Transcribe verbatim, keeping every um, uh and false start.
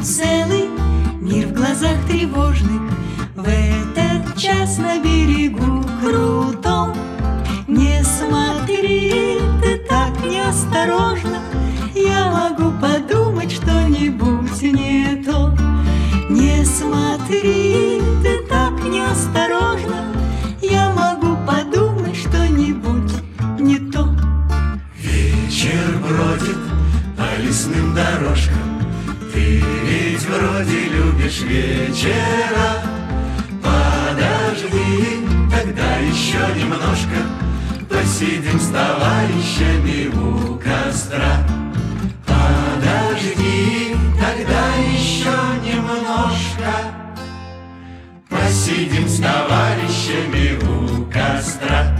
целый мир в глазах тревожных. В этот час на берегу крутом не смотри ты так неосторожно, я могу подумать что-нибудь не то. Не смотри ты так неосторожно, я могу подумать что-нибудь не то. Вечер бродит по лесным дорожкам, ты ведь вроде любишь вечера. Подожди, тогда еще немножко посидим с товарищами у костра. Подожди, тогда еще немножко посидим с товарищами у костра.